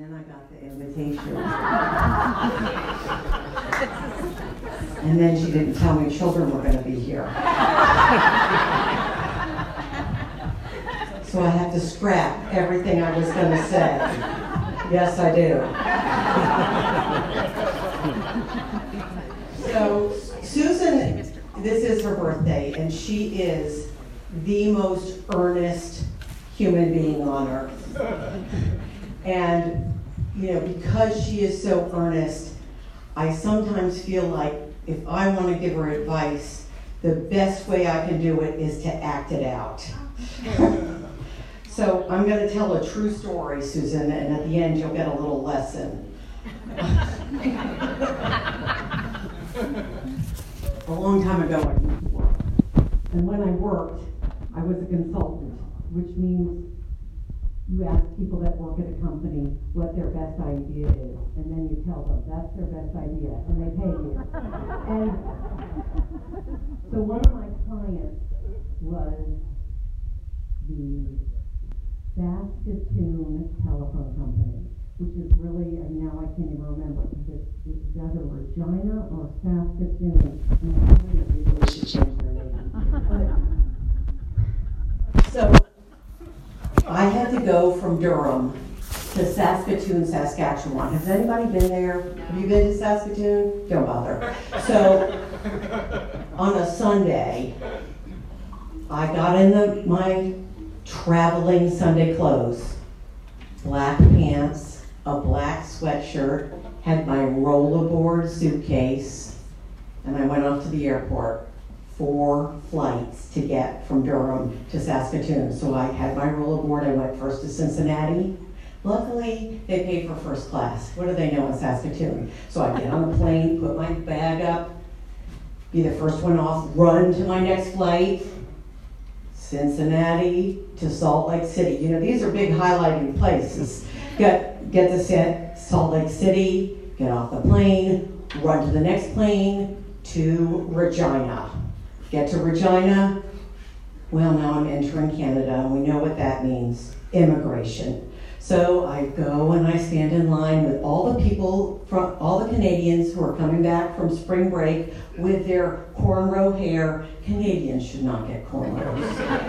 then I got the invitation. And then she didn't tell me children were going to be here. So I have to scrap everything I was going to say. Yes, I do. So Susan, this is her birthday, and she is the most earnest human being on earth. And, you know, because she is so earnest, I sometimes feel like if I want to give her advice, the best way I can do it is to act it out. So I'm going to tell a true story, Susan, and at the end you'll get a little lesson. A long time ago I used to work. And when I worked, I was a consultant, which means you ask people that work at a company what their best idea is, and then you tell them that's their best idea, and they pay you. And so one of my clients was the Saskatoon Telephone Company, which is really, and now I can't even remember, because it's either Regina or Saskatoon, and we should change their name. So I had to go from Durham to Saskatoon, Saskatchewan. Has anybody been there? Have you been to Saskatoon? Don't bother. So on a Sunday, I got in my traveling Sunday clothes, black pants, a black sweatshirt, had my rollerboard suitcase, and I went off to the airport. 4 flights to get from Durham to Saskatoon. So I had my rollerboard, I went first to Cincinnati. Luckily, they paid for first class. What do they know in Saskatoon? So I get on the plane, put my bag up, be the first one off, run to my next flight, Cincinnati to Salt Lake City. You know, these are big highlighting places. Get to Salt Lake City, get off the plane, run to the next plane to Regina. Get to Regina, well, now I'm entering Canada, and we know what that means, immigration. So I go and I stand in line with all the people, from all the Canadians who are coming back from spring break with their cornrow hair. Canadians should not get cornrows.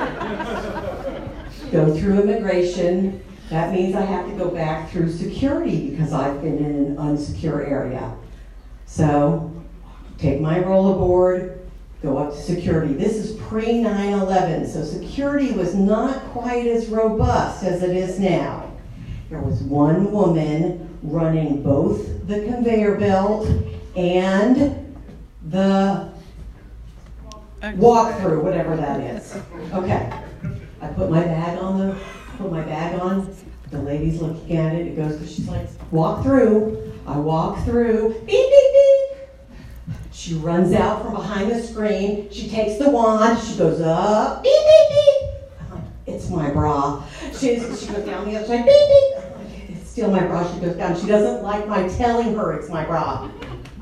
Go through immigration. That means I have to go back through security because I've been in an unsecure area. So take my rollerboard, go up to security. This is pre-9/11, so security was not quite as robust as it is now. There was one woman running both the conveyor belt and the walk-through, whatever that is. Okay, I put my bag on, the lady's looking at it, she's like, walk through. I walk through, beep, beep, beep. She runs out from behind the screen. She takes the wand. She goes up. Beep, beep, beep. I'm like, it's my bra. She goes down the other side. Beep, beep. I'm like, it's still my bra. She goes down. She doesn't like my telling her it's my bra.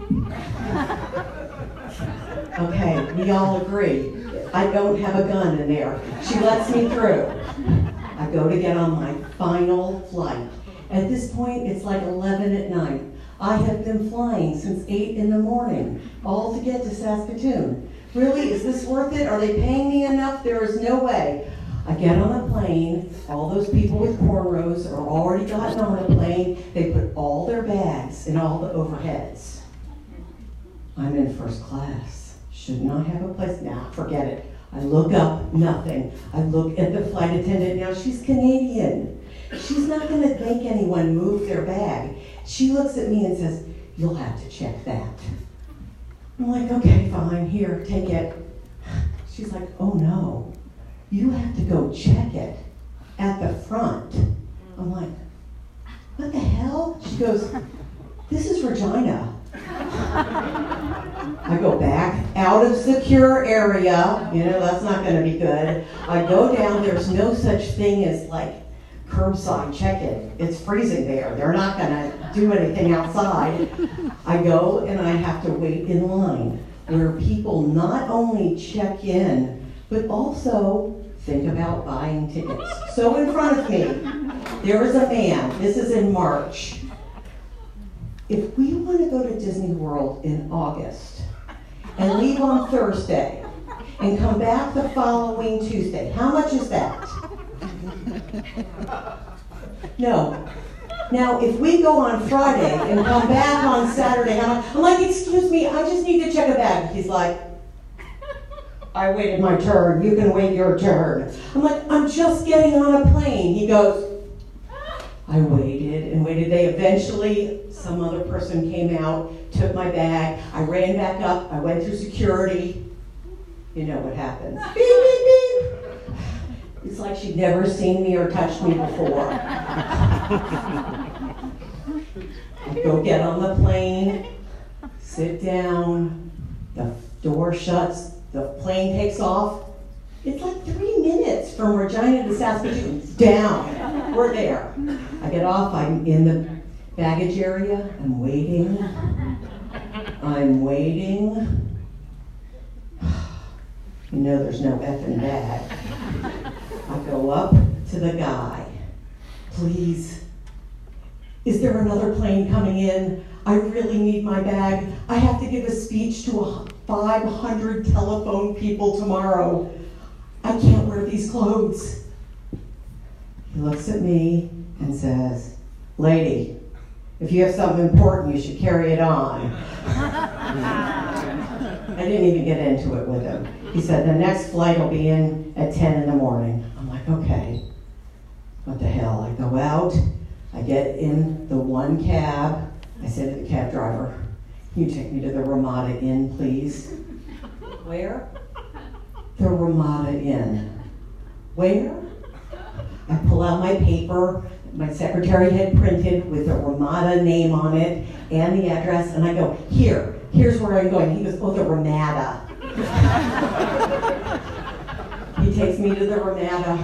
Okay, we all agree. I don't have a gun in there. She lets me through. I go to get on my final flight. At this point, it's like 11 at night. I have been flying since 8 in the morning, all to get to Saskatoon. Really, is this worth it? Are they paying me enough? There is no way. I get on a plane, all those people with cornrows are already gotten on the plane. They put all their bags in all the overheads. I'm in first class. Should not have a place. Nah, forget it. I look up, nothing. I look at the flight attendant. Now, she's Canadian. She's not going to make anyone move their bag. She looks at me and says, you'll have to check that. I'm like, okay, fine, here, take it. She's like, oh no, you have to go check it at the front. I'm like, what the hell? She goes, this is Regina. I go back out of secure area, you know, that's not gonna be good. I go down, there's no such thing as like curbside check-in. It's freezing there. They're not gonna do anything outside. I go and I have to wait in line where people not only check in, but also think about buying tickets. So in front of me There is a man, this is in March. If we want to go to Disney World in August and leave on Thursday and come back the following Tuesday, how much is that? No. Now, if we go on Friday and come back on Saturday, how much? I'm like, excuse me, I just need to check a bag. He's like, I waited my turn. You can wait your turn. I'm like, I'm just getting on a plane. He goes, I waited and waited. They eventually, some other person came out, took my bag. I ran back up. I went through security. You know what happens. Beep, beep, beep. It's like she'd never seen me or touched me before. I go get on the plane, sit down, the door shuts, the plane takes off. It's like 3 minutes from Regina to Saskatoon. Down. We're there. I get off, I'm in the baggage area, I'm waiting. You know there's no effing bag. I go up to the guy. Please, is there another plane coming in? I really need my bag. I have to give a speech to 500 telephone people tomorrow. I can't wear these clothes. He looks at me and says, lady, if you have something important, you should carry it on. I didn't even get into it with him. He said, the next flight will be in at 10 in the morning. I'm like, okay, what the hell? I go out, I get in the one cab. I said to the cab driver, can you take me to the Ramada Inn, please? Where? The Ramada Inn. Where? I pull out my paper my secretary had printed with the Ramada name on it and the address, and I go, here's where I'm going. He goes, oh, the Ramada. He takes me to the Ramada.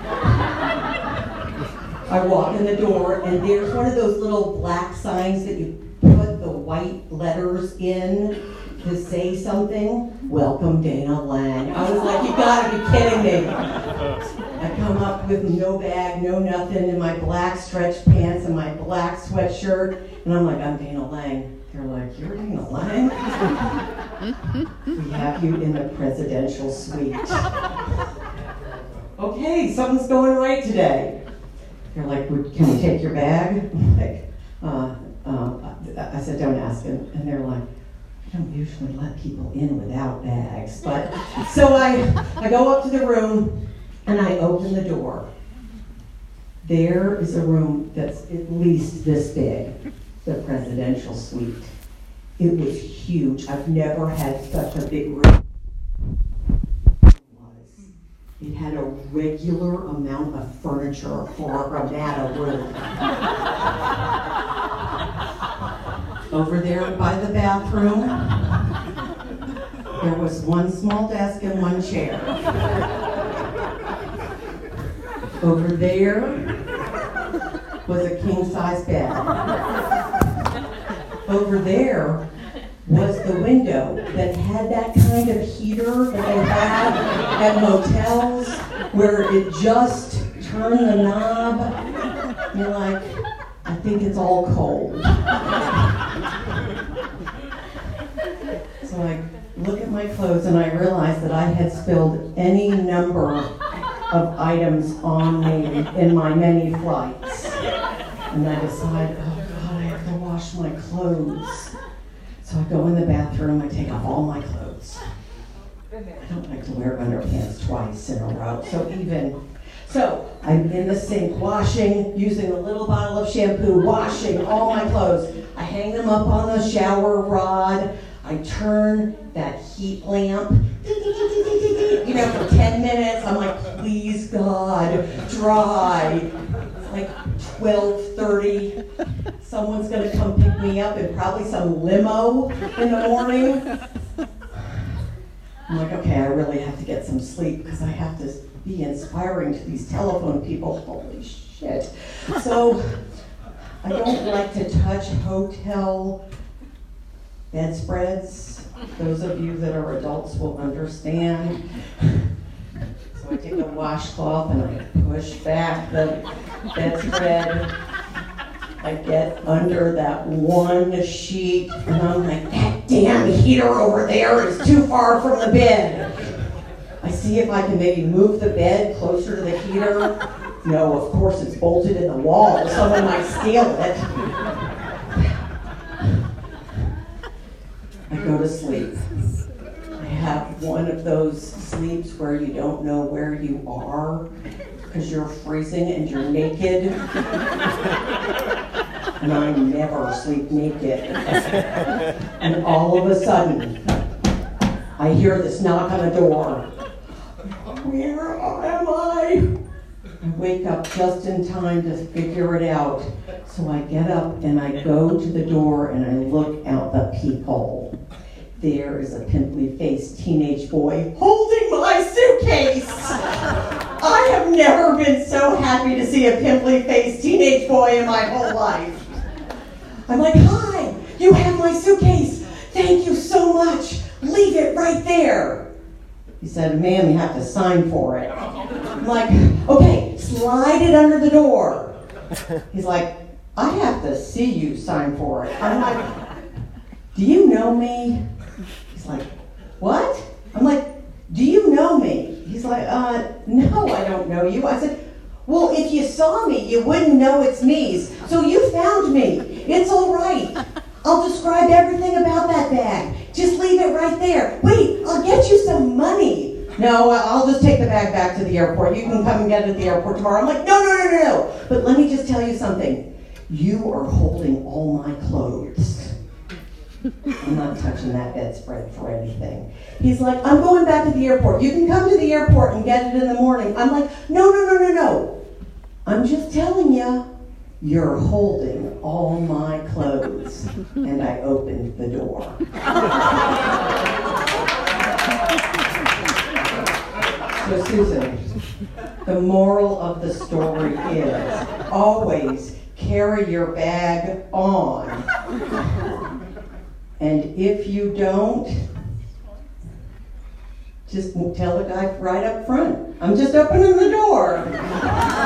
I walk in the door, and there's one of those little black signs that you put the white letters in to say something. Welcome, Dana Lang. I was like, you gotta be kidding me. I come up with no bag, no nothing, in my black stretch pants and my black sweatshirt, and I'm like, I'm Dana Lang. They're like, you're Dana Lang? We have you in the presidential suite. Okay, something's going right today. They're like, can we take your bag? I'm like, I said, don't ask. And they're like, I don't usually let people in without bags. But so I go up to the room and I open the door. There is a room that's at least this big, the presidential suite. It was huge. I've never had such a big room. It had a regular amount of furniture for a Ramada room. Over there by the bathroom, there was one small desk and one chair. Over there was a king-size bed. Over there was the window that had that kind of heater that they have at motels where it just turned the knob. You're like, I think it's all cold. So I look at my clothes and I realize that I had spilled any number of items on me in my many flights. And I decide, oh God, I have to wash my clothes. So I go in the bathroom, I take off all my clothes. I don't like to wear underpants twice in a row. So I'm in the sink washing, using a little bottle of shampoo, washing all my clothes. I hang them up on the shower rod. I turn that heat lamp, for 10 minutes. I'm like, please God, dry. It's like 12:30. Someone's gonna come pick me up in probably some limo in the morning. I'm like, okay, I really have to get some sleep because I have to be inspiring to these telephone people. Holy shit. So I don't like to touch hotel bedspreads. Those of you that are adults will understand. So So I take a washcloth and I push back the bedspread. I get under that one sheet and I'm like, that damn heater over there is too far from the bed. I see if I can maybe move the bed closer to the heater. No, of course it's bolted in the wall. Someone might steal it. I go to sleep. I have one of those sleeps where you don't know where you are because you're freezing and you're naked. And I never sleep naked. And all of a sudden, I hear this knock on the door. Where am I? I wake up just in time to figure it out. So I get up and I go to the door and I look out the peephole. There is a pimply-faced teenage boy holding my suitcase. I have never been so happy to see a pimply-faced teenage boy in my whole life. I'm like, hi, you have my suitcase. Thank you so much. Leave it right there. He said, ma'am, you have to sign for it. I'm like, okay, slide it under the door. He's like, I have to see you sign for it. I'm like, do you know me? He's like, what? I'm like, do you know me? He's like, no, I don't know you. I said, well, if you saw me, you wouldn't know it's me. So you found me. It's all right. I'll describe everything about that bag. Just leave it right there. Wait, I'll get you some money. No, I'll just take the bag back to the airport. You can come and get it at the airport tomorrow. I'm like, no. But let me just tell you something. You are holding all my clothes. I'm not touching that bedspread for anything. He's like, I'm going back to the airport. You can come to the airport and get it in the morning. I'm like, no. I'm just telling you, you're holding all my clothes. And I opened the door. So Susan, the moral of the story is always carry your bag on. And if you don't, just tell the guy right up front, I'm just opening the door.